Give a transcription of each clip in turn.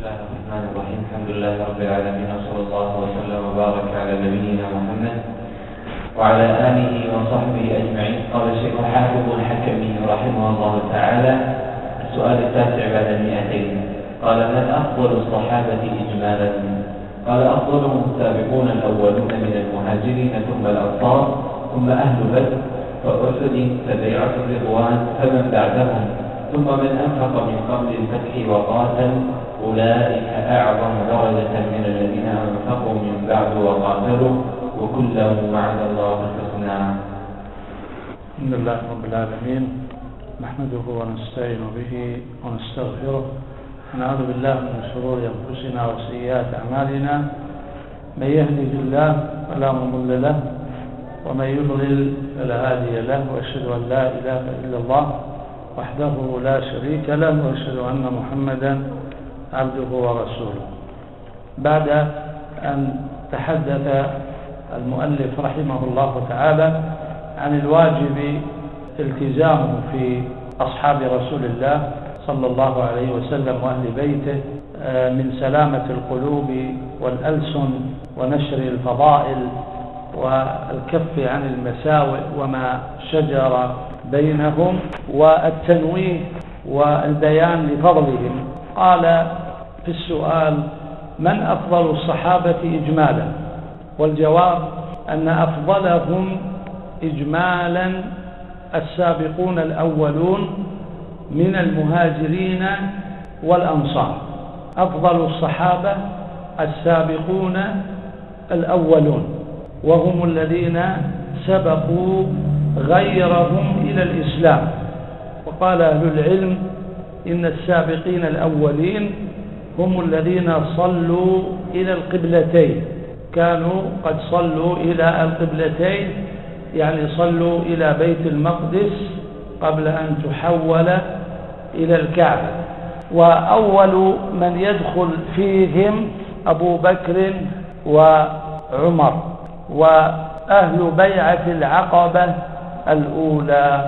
الله الرحمن الرحيم. الحمد لله رب العالمين، وصلى الله وسلم وبارك على نبينا محمد وعلى آله وصحبه أجمعين. قال الشيخ حافظ الحكمي رحمه الله تعالى: السؤال التاسع بعد 200. قال: من أفضل الصحابة إجمالا؟ قال: أفضلهم السابقون الأولون من المهاجرين ثم الأنصار ثم أهل بدر وأحد فبيعة الرضوان فمن بعدهم ثم من أنفق من قبل الفتح وقاتل، أولئك أعظم درجة من الذين أنفقوا من بعد وقاتلوا، وكلهم وعد الله الحسنى. الحمد لله رب العالمين، نحمده ونستعين به ونستغفره، ونعوذ بالله من شرور أنفسنا وسيئات أعمالنا. من يهده الله فلا مضل له، ومن يضلل فلا هادي له، وأشهد أن لا إله إلا الله وحده لا شريك له، وأشهد أن محمدا عبده ورسوله. بعد أن تحدث المؤلف رحمه الله تعالى عن الواجب التزامه في أصحاب رسول الله صلى الله عليه وسلم وأهل بيته من سلامة القلوب والألسن ونشر الفضائل والكف عن المساوئ وما شجر بينهم، والتنويه والبيان لفضلهم. قال في السؤال: من أفضل الصحابة إجمالا؟ والجواب أن أفضلهم إجمالا السابقون الأولون من المهاجرين والأنصار. أفضل الصحابة السابقون الأولون، وهم الذين سبقوا غيرهم إلى الإسلام. وقال أهل العلم إن السابقين الأولين هم الذين صلوا إلى القبلتين، كانوا قد صلوا إلى القبلتين، يعني صلوا إلى بيت المقدس قبل أن تحول إلى الكعبة. وأول من يدخل فيهم أبو بكر وعمر، وأهل بيعة العقبة الأولى.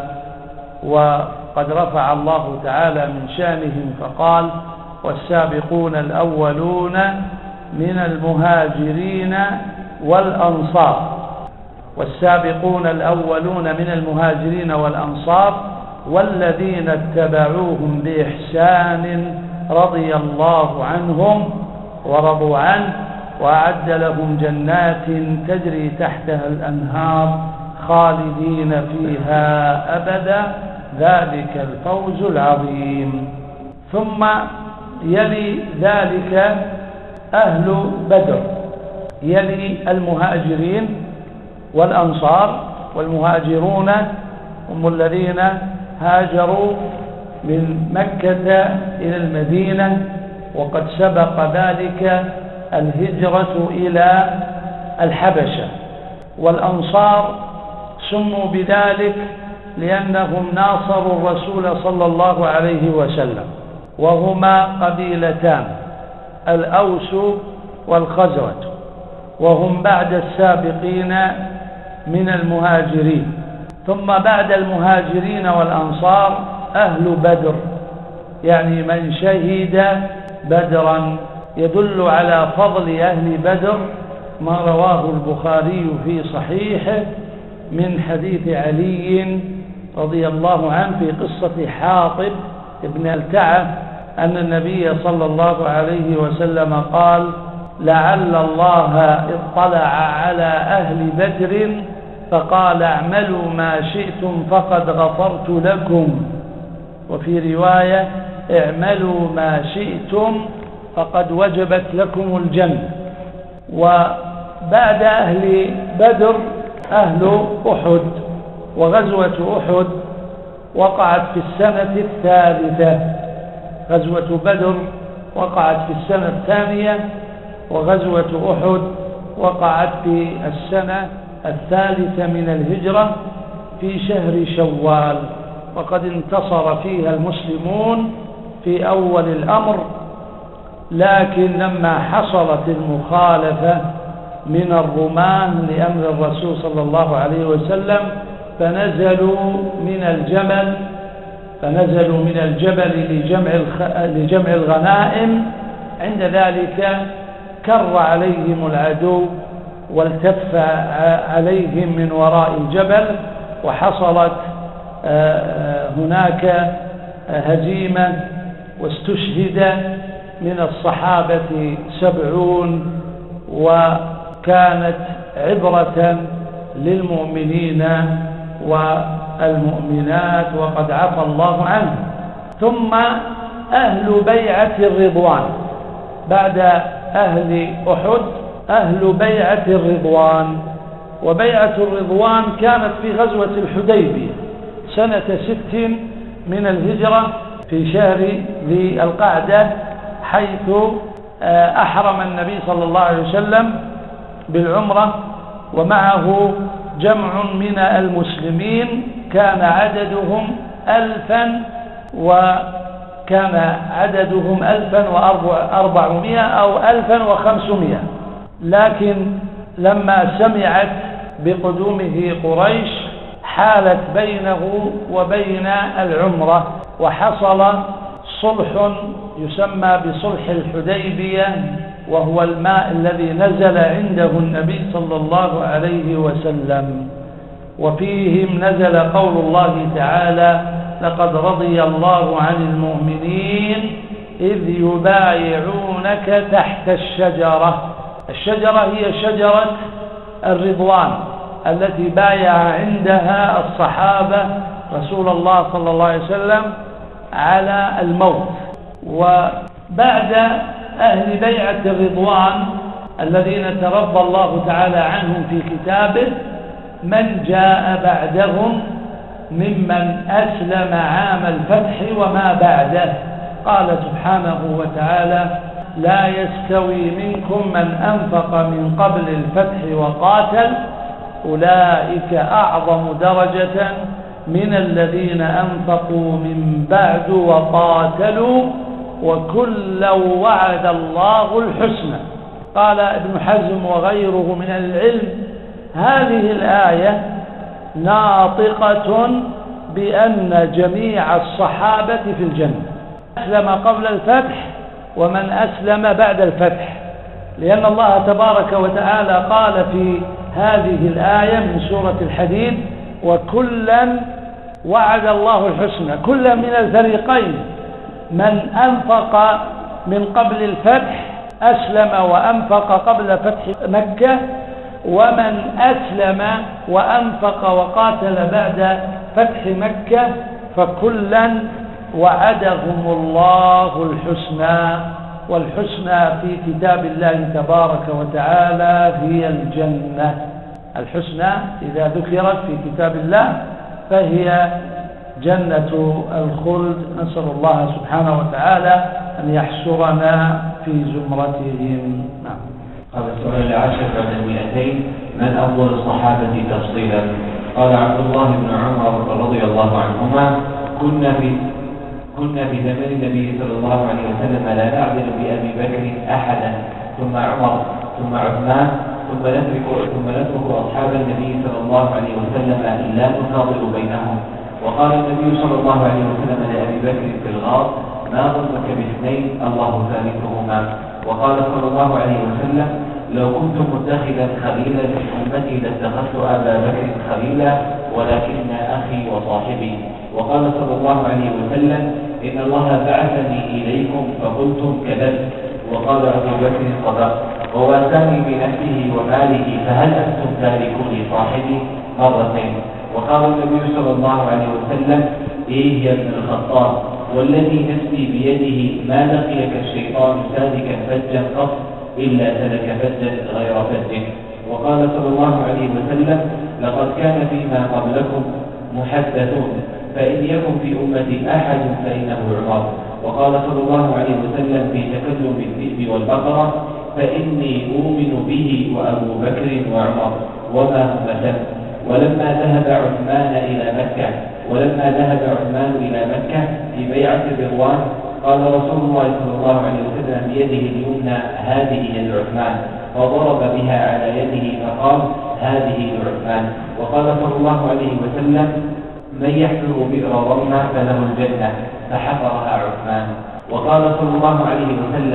وقد رفع الله تعالى من شأنهم فقال: والسابقون الأولون من المهاجرين والأنصار. والسابقون الأولون من المهاجرين والأنصار والذين اتبعوهم بإحسان رضي الله عنهم ورضوا عنه، وأعد لهم جنات تجري تحتها الأنهار خالدين فيها أبدا، ذلك الفوز العظيم. ثم يلي ذلك أهل بدر، يلي المهاجرين والأنصار. والمهاجرون هم الذين هاجروا من مكة إلى المدينة، وقد سبق ذلك الهجرة إلى الحبشة. والأنصار سموا بذلك لأنهم ناصروا الرسول صلى الله عليه وسلم، وهما قبيلتان: الأوس والخزرج، وهم بعد السابقين من المهاجرين. ثم بعد المهاجرين والأنصار أهل بدر، يعني من شهد بدرا. يدل على فضل أهل بدر ما رواه البخاري في صحيحه من حديث علي رضي الله عنه في قصة حاطب ابن التعة أن النبي صلى الله عليه وسلم قال: لعل الله اطلع على أهل بدر فقال: اعملوا ما شئتم فقد غفرت لكم. وفي رواية: اعملوا ما شئتم فقد وجبت لكم الجنة. وبعد أهل بدر أهل أحد، وغزوة أحد وقعت في السنة الثالثة. غزوة بدر وقعت في السنة الثانية، وغزوة أحد وقعت في السنة الثالثة من الهجرة في شهر شوال. وقد انتصر فيها المسلمون في أول الأمر، لكن لما حصلت المخالفة من الرماة لأمر الرسول صلى الله عليه وسلم فنزلوا من الجبل لجمع الغنائم، عند ذلك كر عليهم العدو والتف عليهم من وراء الجبل، وحصلت هناك هزيمة، واستشهد من الصحابة 70، وكانت عبرة للمؤمنين والمؤمنات وقد عفى الله عنه. ثم أهل بيعة الرضوان بعد أهل أحد، أهل بيعة الرضوان. وبيعة الرضوان كانت في غزوة الحديبية سنة 6 من الهجرة في شهر ذي القعدة، حيث أحرم النبي صلى الله عليه وسلم بالعمرة ومعه جمع من المسلمين، كان عددهم 1400 أو 1500. لكن لما سمعت بقدومه قريش حالت بينه وبين العمرة، وحصل صلح يسمى بصلح الحديبية، وهو الماء الذي نزل عنده النبي صلى الله عليه وسلم. وفيهم نزل قول الله تعالى: لقد رضي الله عن المؤمنين إذ يبايعونك تحت الشجرة. الشجرة هي شجرة الرضوان التي بايع عندها الصحابة رسول الله صلى الله عليه وسلم على الموت. وبعد أهل بيعة الرضوان الذين ترضى الله تعالى عنهم في كتابه من جاء بعدهم ممن أسلم عام الفتح وما بعده. قال سبحانه وتعالى: لا يستوي منكم من أنفق من قبل الفتح وقاتل أولئك أعظم درجة من الذين أنفقوا من بعد وقاتلوا وكلا وعد الله الحسنى. قال ابن حزم وغيره من العلم: هذه الآية ناطقة بأن جميع الصحابة في الجنة، أسلم قبل الفتح ومن أسلم بعد الفتح، لأن الله تبارك وتعالى قال في هذه الآية من سورة الحديد: وكلا وعد الله الحسنى. كلا من الفريقين، من أنفق من قبل الفتح أسلم وأنفق قبل فتح مكة، ومن أسلم وأنفق وقاتل بعد فتح مكة، فكلا وعدهم الله الحسنى. والحسنى في كتاب الله تبارك وتعالى هي الجنة. الحسنى إذا ذكرت في كتاب الله فهي جنة الخلد. نسأل الله سبحانه وتعالى أن يحشرنا في زمرتهم. نعم. قال السؤال العاشر بعد 200: من أفضل الصحابة تفصيلا؟ قال عبد الله بن عمر رضي الله عنهما: كنا في زمن النبي صلى الله عليه وسلم لا نعدل بأبي بكر أحدا، ثم عمر، ثم عثمان، ثم نترك أصحاب النبي صلى الله عليه وسلم إلا نفاضل بينهم. وقال النبي صلى الله عليه وسلم لأبي بكر في الغار: ما ظنك باثنين الله ثالثهما. وقال صلى الله عليه وسلم: لو كنت متخذا خليلا من أمتي لاتخذت أبا بكر خليلا، ولكن أخي وصاحبي. وقال صلى الله عليه وسلم: إن الله بعثني إليكم فقلتم كذبت. وقال أبو بكر: صدق. وواساني بنفسه وماله، فهل أنتم تاركوني صاحبي؟ مرتين. وقال النبي صلى الله عليه وسلم: إيه يا ابن الخطاب، والذي نفسي بيده ما لقيك الشيطان سالكا فجا قط إلا سلك فجا غير فج. وقال صلى الله عليه وسلم: لقد كان فيما قبلكم محدثون، فإن يكن في أمتي أحد فإنه عمر. وقال صلى الله عليه وسلم في تكلم الذئب والبقرة: فإني أؤمن به وأبو بكر وعمر وما هم له. ولما ذهب عثمان إلى مكة في بيعة الرضوان، قال رسول الله صلى الله عليه وسلم بيده اليمنى: هذه يد عثمان، فضرب بها على يده فقال: هذه لعثمان. وقال صلى الله عليه وسلم: من يحفر بئر رمى فله الجنة، فحفرها عثمان. وقال صلى الله عليه وسلم: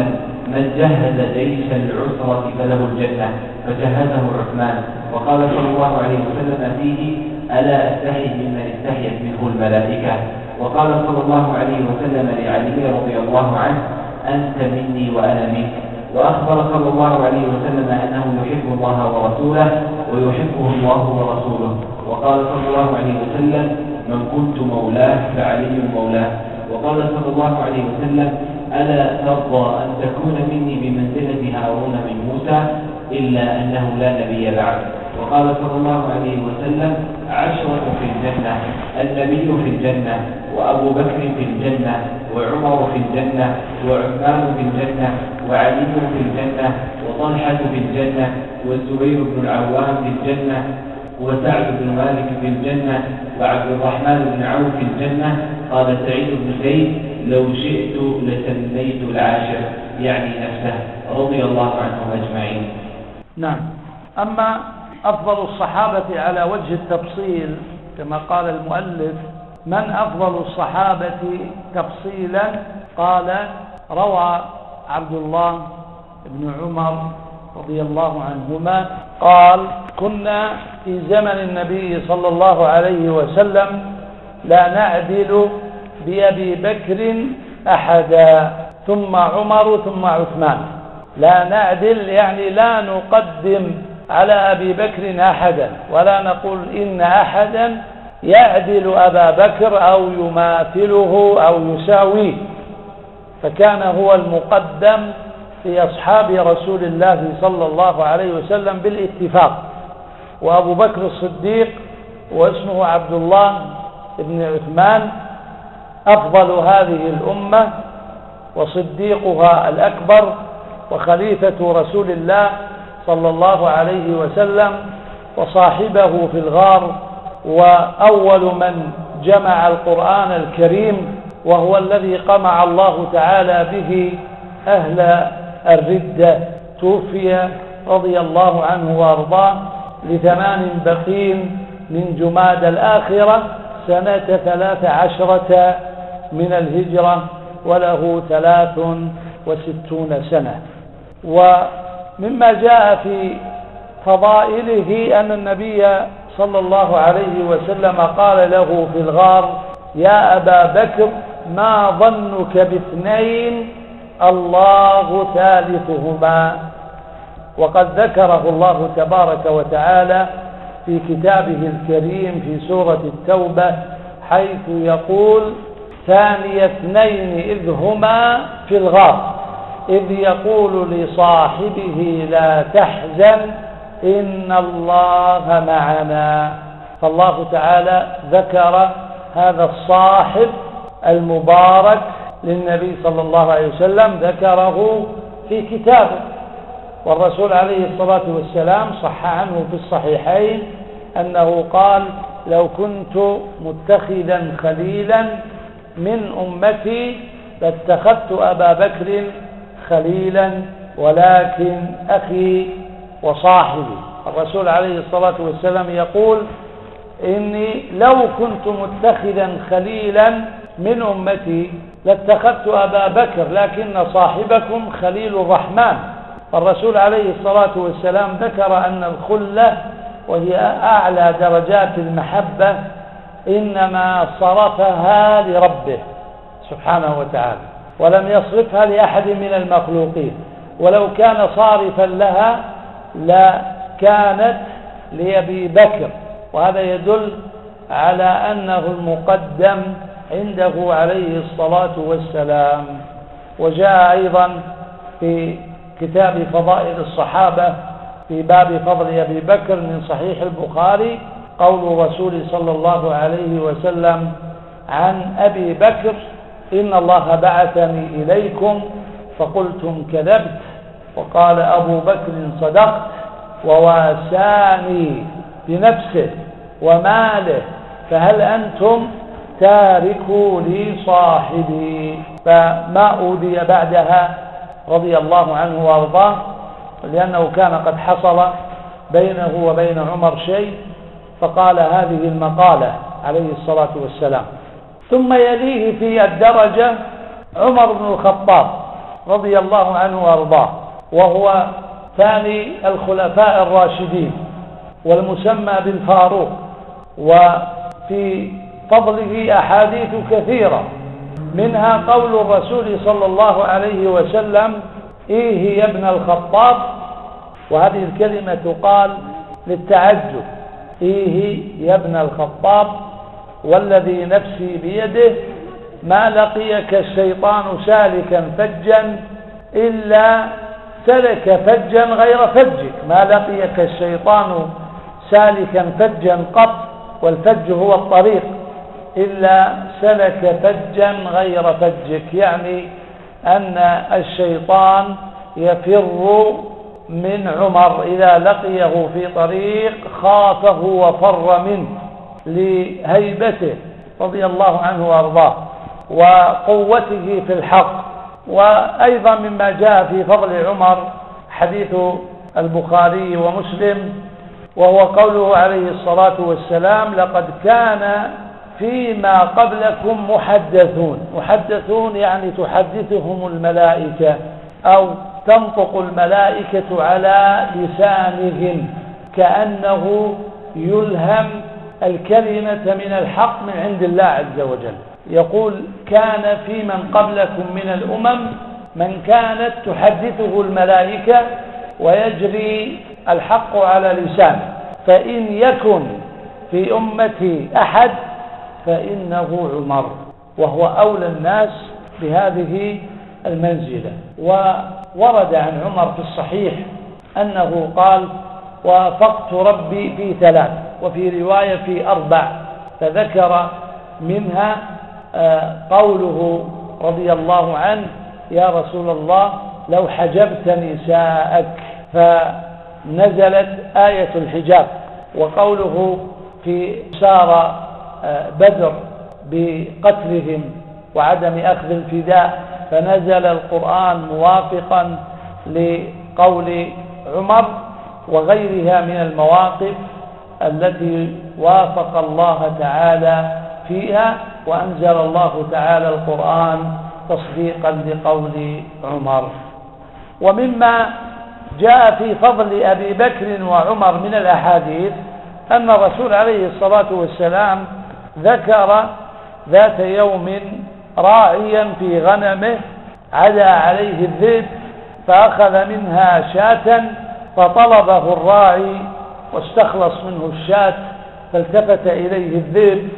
من جهز جيش العسرة فله الجنة فجهزه عثمان. وقال صلى الله عليه وسلم فيه: ألا أستحي ممن استحيت منه الملائكة. وقال صلى الله عليه وسلم لعلي رضي الله عنه: أنت مني وأنا منك. وأخبر صلى الله عليه وسلم أنه يحب الله ورسوله ويحبه الله ورسوله. وقال صلى الله عليه وسلم: من كنت مولاه فعلي مولاه. وقال صلى الله عليه وسلم: ألا ترضى أن تكون مني بمنزلة هارون من موسى إلا أنه لا نبي بعد. وقال صلى الله عليه وسلم: 10 في الجنة: النبي في الجنة، وأبو بكر في الجنة، وعمر في الجنة، وعثمان في الجنة، وعلي في الجنة، وطلحة في الجنة، والزبير بن العوام في الجنة، وسعد بن مالك في الجنة، وعبد الرحمن بن عوف في الجنة. قال سعيد بن زيد: لو شئت لسميت العاشر، يعني نفسه، رضي الله عنهم أجمعين. نعم. أما أفضل الصحابة على وجه التفصيل كما قال المؤلف: من أفضل الصحابة تفصيلا؟ قال: روى عبد الله بن عمر رضي الله عنهما قال: كنا في زمن النبي صلى الله عليه وسلم لا نعدل بأبي بكر أحدا، ثم عمر ثم عثمان. لا نعدل يعني لا نقدم على أبي بكر أحدا، ولا نقول إن أحدا يعدل أبا بكر أو يماثله أو يساويه، فكان هو المقدم في أصحاب رسول الله صلى الله عليه وسلم بالاتفاق. وأبو بكر الصديق واسمه عبد الله بن عثمان أفضل هذه الأمة وصديقها الأكبر وخليفة رسول الله صلى الله عليه وسلم وصاحبه في الغار، وأول من جمع القرآن الكريم، وهو الذي قمع الله تعالى به أهل الردة. توفي رضي الله عنه وأرضاه ل8 بقين من جماد الآخرة سنة 13 من الهجرة، وله 63 سنة. ومما جاء في فضائله أن النبي صلى الله عليه وسلم قال له في الغار: يا أبا بكر، ما ظنك باثنين الله ثالثهما. وقد ذكره الله تبارك وتعالى في كتابه الكريم في سورة التوبة، حيث يقول: ثاني اثنين إذ هما في الغار إذ يقول لصاحبه لا تحزن إن الله معنا. فالله تعالى ذكر هذا الصاحب المبارك للنبي صلى الله عليه وسلم، ذكره في كتابه. والرسول عليه الصلاة والسلام صح عنه في الصحيحين أنه قال: لو كنت متخذا خليلا من أمتي لاتخذت أبا بكر خليلا، ولكن أخي وصاحبي. الرسول عليه الصلاة والسلام يقول: إني لو كنت متخذا خليلا من أمتي لاتخذت أبا بكر، لكن صاحبكم خليل الرحمن. الرسول عليه الصلاة والسلام ذكر أن الخلة، وهي أعلى درجات المحبة، إنما صرفها لربه سبحانه وتعالى، ولم يصرفها لأحد من المخلوقين. ولو كان صارفا لها لكانت لأبي بكر، وهذا يدل على أنه المقدم عنده عليه الصلاة والسلام. وجاء أيضا في كتاب فضائل الصحابة في باب فضل أبي بكر من صحيح البخاري قول الرسول صلى الله عليه وسلم عن أبي بكر: إن الله بعثني إليكم فقلتم كذبت، وقال أبو بكر صدقت، وواساني بنفسه وماله، فهل أنتم تاركوا لي صاحبي؟ فما أودي بعدها رضي الله عنه وارضاه، لأنه كان قد حصل بينه وبين عمر شيء، فقال هذه المقالة عليه الصلاة والسلام. ثم يليه في الدرجة عمر بن الخطاب رضي الله عنه وارضاه، وهو ثاني الخلفاء الراشدين والمسمى بالفاروق، وفي فضله أحاديث كثيرة، منها قول الرسول صلى الله عليه وسلم: إيه يا ابن الخطاب، وهذه الكلمة تقال للتعجب: إيه يا ابن الخطاب، والذي نفسي بيده ما لقيك الشيطان سالكا فجا إلا سلك فجا غير فجك، ما لقيك الشيطان سالكا فجا قط، والفج هو الطريق، إلا سلك فجا غير فجك، يعني أن الشيطان يفر من عمر إذا لقيه في طريق خافه وفر منه لهيبته رضي الله عنه وارضاه وقوته في الحق. وأيضا مما جاء في فضل عمر حديث البخاري ومسلم، وهو قوله عليه الصلاة والسلام: لقد كان فيما قبلكم محدثون يعني تحدثهم الملائكة أو تنطق الملائكة على لسانهم، كأنه يلهم الكلمة من الحق من عند الله عز وجل. يقول: كان في من قبلكم من الأمم من كانت تحدثه الملائكة ويجري الحق على لسانه، فإن يكن في أمتي أحد فإنه عمر، وهو أولى الناس بهذه المنزلة. وورد عن عمر في الصحيح أنه قال: وافقت ربي في 3، وفي رواية في 4، فذكر منها قوله رضي الله عنه: يا رسول الله لو حجبت نساءك، فنزلت آية الحجاب. وقوله في سار بدر بقتلهم وعدم أخذ الفداء، فنزل القرآن موافقا لقول عمر، وغيرها من المواقف التي وافق الله تعالى فيها، وأنزل الله تعالى القرآن تصديقا لقول عمر. ومما جاء في فضل أبي بكر وعمر من الأحاديث أن الرسول عليه الصلاة والسلام ذكر ذات يوم راعيا في غنمه عدا عليه الذئب، فأخذ منها شاة، فطلبه الراعي واستخلص منه الشاة، فالتفت إليه الذئب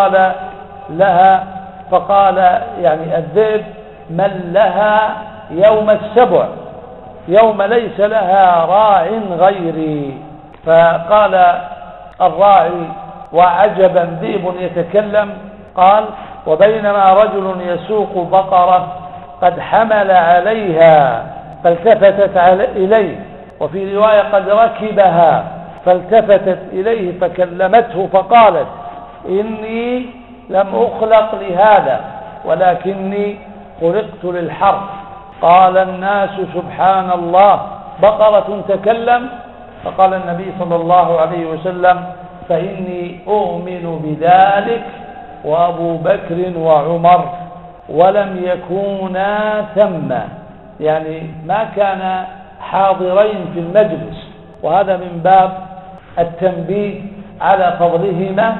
فقال يعني الذئب: من لها يوم السبع، يوم ليس لها راع غيري. فقال الراعي: وعجبا، ذئب يتكلم. قال: وبينما رجل يسوق بقرة قد حمل عليها فالتفتت إليه، وفي رواية قد ركبها فالتفتت إليه فكلمته فقالت: إني لم أخلق لهذا ولكني خلقت للحرث. قال الناس: سبحان الله، بقرة تكلم؟ فقال النبي صلى الله عليه وسلم: فإني أؤمن بذلك وأبو بكر وعمر ولم يكونا ثم، يعني ما كان حاضرين في المجلس. وهذا من باب التنبيه على فضلهما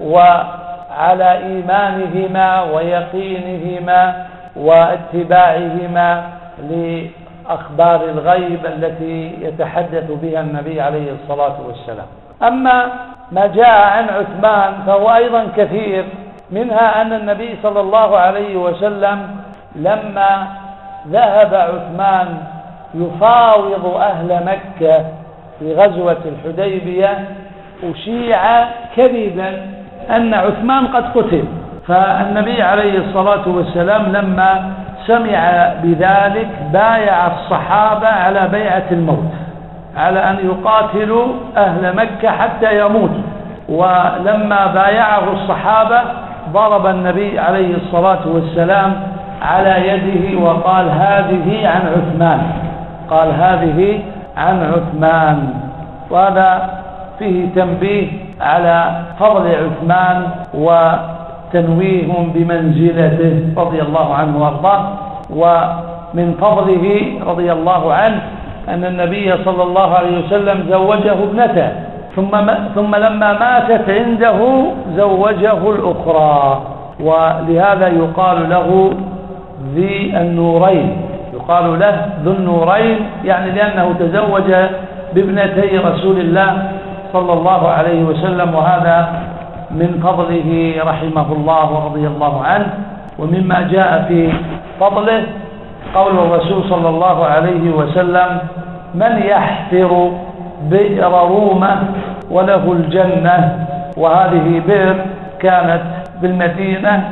وعلى إيمانهما ويقينهما واتباعهما لأخبار الغيب التي يتحدث بها النبي عليه الصلاة والسلام. أما ما جاء عن عثمان فهو أيضا كثير، منها أن النبي صلى الله عليه وسلم لما ذهب عثمان يفاوض أهل مكة في غزوة الحديبية أشيع كذبا أن عثمان قد قتل، فالنبي عليه الصلاة والسلام لما سمع بذلك بايع الصحابة على بيعة الموت، على أن يقاتلوا أهل مكة حتى يموتوا. ولما بايعه الصحابة ضرب النبي عليه الصلاة والسلام على يده وقال: هذه عن عثمان، قال: هذه عن عثمان. وهذا فيه تنبيه على فضل عثمان وتنويه بمنزلته رضي الله عنه وارضاه. من فضله رضي الله عنه أن النبي صلى الله عليه وسلم زوجه ابنته، ثم لما ماتت عنده زوجه الأخرى، ولهذا يقال له ذي النورين، يقال له ذو النورين، يعني لأنه تزوج بابنتي رسول الله صلى الله عليه وسلم، وهذا من فضله رحمه الله ورضي الله عنه. ومما جاء في فضله قول الرسول صلى الله عليه وسلم: من يحفر بئر رومة وله الجنة. وهذه بئر كانت بالمدينة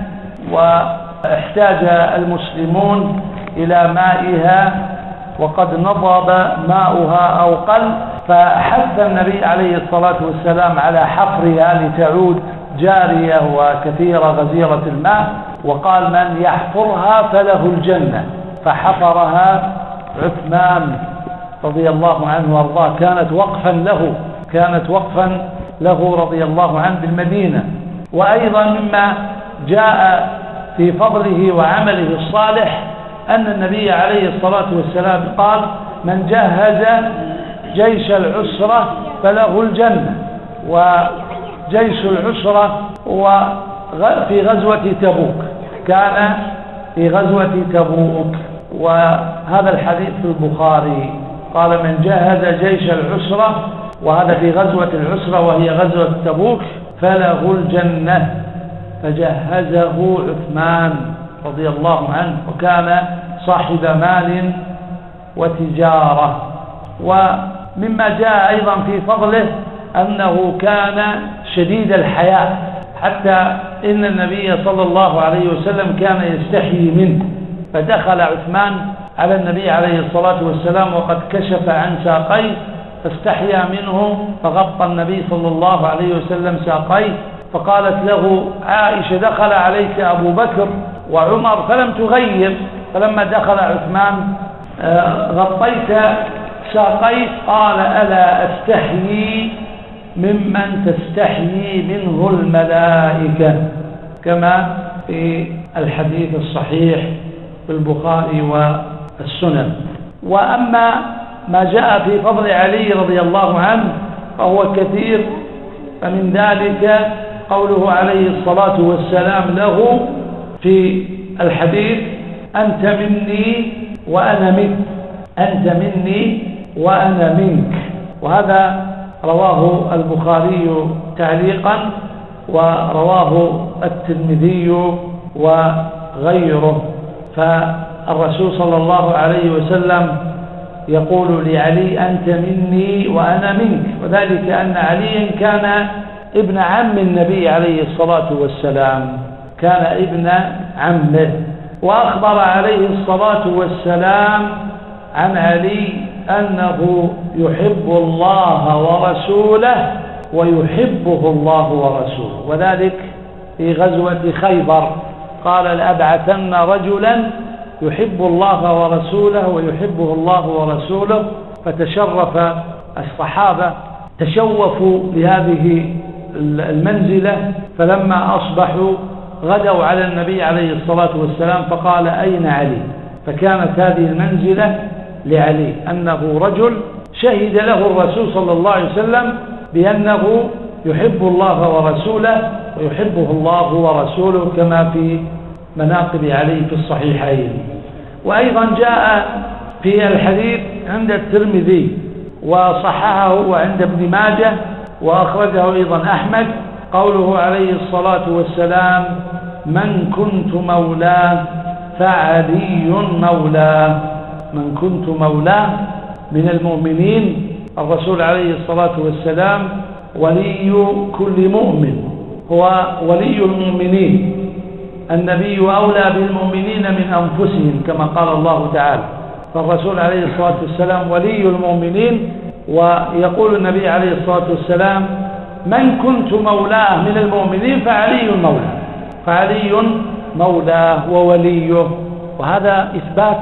واحتاج المسلمون إلى مائها وقد نضب ماؤها أو قل، فحث النبي عليه الصلاة والسلام على حفرها لتعود جارية وكثيرة غزيرة الماء، وقال: من يحفرها فله الجنة. فحفرها عثمان رضي الله عنه وارضاه، كانت وقفا له رضي الله عنه بالمدينة. وأيضا مما جاء في فضله وعمله الصالح أن النبي عليه الصلاة والسلام قال: من جهز جيش العسرة فله الجنة. وجيش العسرة في غزوة تبوك، كان في غزوة تبوك، وهذا الحديث في البخاري، قال: من جهز جيش العسرة، وهذا في غزوة العسرة وهي غزوة تبوك، فله الجنة. فجهزه عثمان رضي الله عنه، وكان صاحب مال وتجارة. ومما جاء أيضا في فضله أنه كان شديد الحياء، حتى إن النبي صلى الله عليه وسلم كان يستحيي منه، فدخل عثمان على النبي عليه الصلاة والسلام وقد كشف عن ساقيه، فاستحيا منه، فغطى النبي صلى الله عليه وسلم ساقيه، فقالت له عائشة: دخل عليك أبو بكر وعمر فلم تغير، فلما دخل عثمان غطيت ساقيه. قال: ألا أستحيي ممن تستحيي منه الملائكة، كما في الحديث الصحيح في البخاري والسنن. وأما ما جاء في فضل علي رضي الله عنه فهو كثير، فمن ذلك قوله عليه الصلاة والسلام له في الحديث: أنت مني وأنا منك، أنت مني وأنا منك. وهذا رواه البخاري تعليقا، ورواه الترمذي وغيره. فالرسول صلى الله عليه وسلم يقول لعلي: أنت مني وأنا منك، وذلك أن علي كان ابن عم النبي عليه الصلاة والسلام، كان ابن عمه. وأخبر عليه الصلاة والسلام عن علي أنه يحب الله ورسوله ويحبه الله ورسوله، وذلك في غزوة خيبر قال: لأبعثن رجلا يحب الله ورسوله ويحبه الله ورسوله. فتشرف الصحابة، تشوفوا لهذه المنزلة، فلما أصبحوا غدوا على النبي عليه الصلاة والسلام فقال: أين علي؟ فكانت هذه المنزلة لعلي، أنه رجل شهد له الرسول صلى الله عليه وسلم بأنه يحب الله ورسوله ويحبه الله ورسوله، كما في مناقب علي في الصحيحين. وأيضا جاء في الحديث عند الترمذي وصححه، وعند ابن ماجه، وأخرجه أيضا أحمد، قوله عليه الصلاة والسلام: من كنت مولاه فعلي مولاه. من كنت مولاه من المؤمنين، الرسول عليه الصلاة والسلام ولي كل مؤمن، هو ولي المؤمنين. النبي أولى بالمؤمنين من أنفسهم كما قال الله تعالى، فالرسول عليه الصلاة والسلام ولي المؤمنين. ويقول النبي عليه الصلاة والسلام: من كنت مولاه من المؤمنين فعلي مولاه، فعلي مولاه ووليه. وهذا إثبات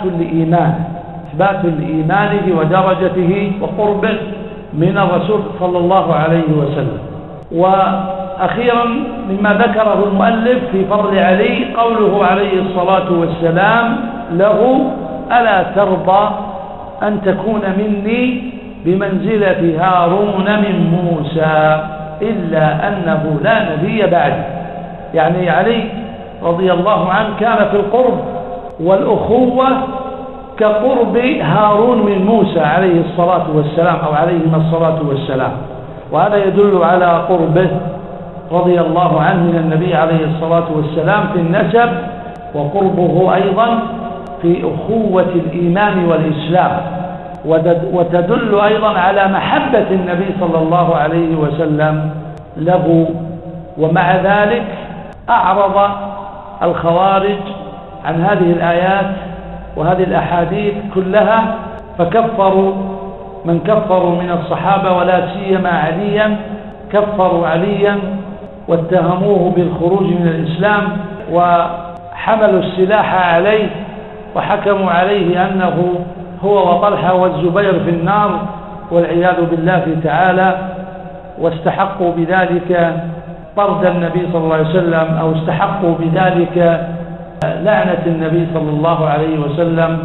لإيمانه ودرجته وقربه من الرسول صلى الله عليه وسلم. وأخيرا مما ذكره المؤلف في فضل علي قوله عليه الصلاة والسلام له: ألا ترضى أن تكون مني بمنزلة هارون من موسى إلا أنه لا نبي بعد. يعني علي رضي الله عنه كان في القرب والأخوة كقرب هارون من موسى عليه الصلاة والسلام أو عليهما الصلاة والسلام، وهذا يدل على قربه رضي الله عنه من النبي عليه الصلاة والسلام في النسب، وقربه أيضا في أخوة الإيمان والإسلام، وتدل أيضا على محبة النبي صلى الله عليه وسلم له. ومع ذلك أعرض الخوارج عن هذه الآيات وهذه الأحاديث كلها، فكفروا من كفروا من الصحابة ولا سيما عليا، كفروا عليا واتهموه بالخروج من الإسلام وحملوا السلاح عليه وحكموا عليه أنه هو وطلحة والزبير في النار والعياذ بالله تعالى، واستحقوا بذلك طرد النبي صلى الله عليه وسلم، أو استحقوا بذلك لعنة النبي صلى الله عليه وسلم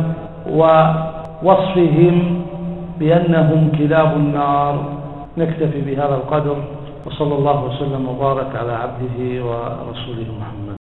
ووصفهم بأنهم كلاب النار. نكتفي بهذا القدر، وصلى الله وسلم وبارك على عبده ورسوله محمد.